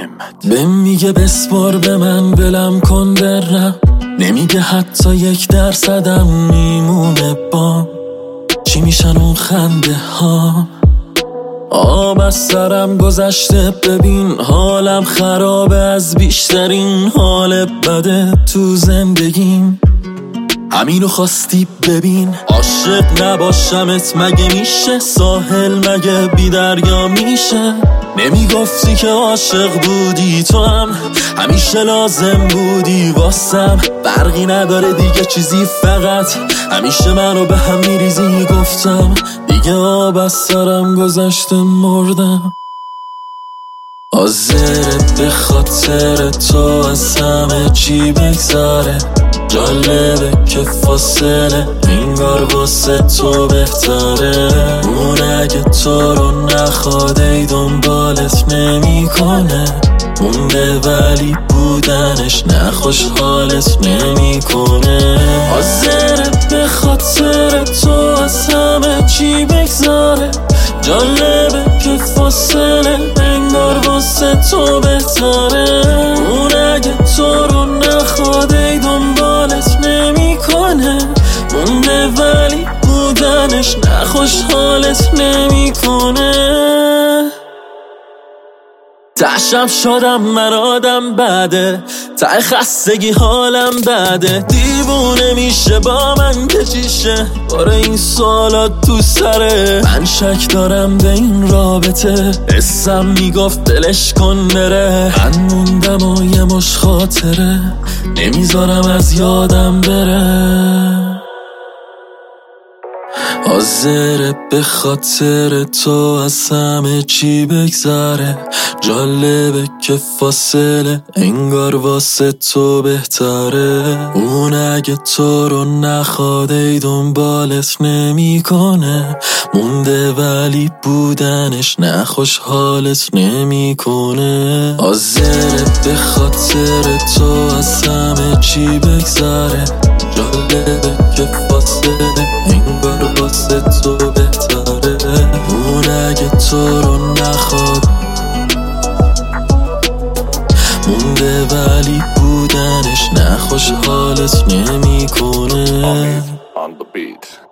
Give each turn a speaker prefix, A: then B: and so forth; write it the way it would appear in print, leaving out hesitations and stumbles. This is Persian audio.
A: به میگه بسپار به من ولم کن برم، نمیگه حتی 1% میمونه با چی میشن اون خنده ها. آب از سرم گذشته ببین حالم خرابه از بیشترین حال بده تو زندگیم. همینو خواستی ببین، عاشق نباشمت مگه میشه؟ ساحل مگه بی دریا میشه؟ نمیگفتی که عاشق بودی تو هم همیشه لازم بودی واسم، فرقی نداره دیگه چیزی فقط همیشه منو به هم میریزی. گفتم دیگه آب از سرم گذشته مردم. حاضره به خاطر تو از همه چی بگذره، جالبه که فاصله انگار واسه تو بهتره. اون اگه تو رو نخواد ای دنبالت نمی کنه، مونده ولی بودنش نه خوشحالت نمی کنه. حاضره به خاطر تو از همه چی بگذاره، جالبه که فاصله انگار واسه تو بهتره. اون اگه تو رو نخواد ای دنبالت نمی کنه، مونده ولی بودنش نه خوشحالت نمی کنه. تشم شدم من آدم بده، ته خستگی حالم بده، دیوونه میشه با من که چیشه باره این سوالات تو سره. من شک دارم به این رابطه، حسم میگفت دلش کن بره. من موندم و یه مش خاطره نمیذارم از یادم بره. حاضره به خاطر تو از همه چی بگذره، جالبه که فاصله انگار واسه تو بهتره. اون اگه تو رو نخواد ای دنبالت نمی کنه، مونده ولی بودنش نه خوشحالت نمی کنه. حاضره به خاطر تو از همه چی بگذره، جالبه که فاصله انگار واسه تو بهتره. اون اگه تو رو نخواد مونده ولی بودنش نه خوشحالت نمی کنه.
B: On the beat.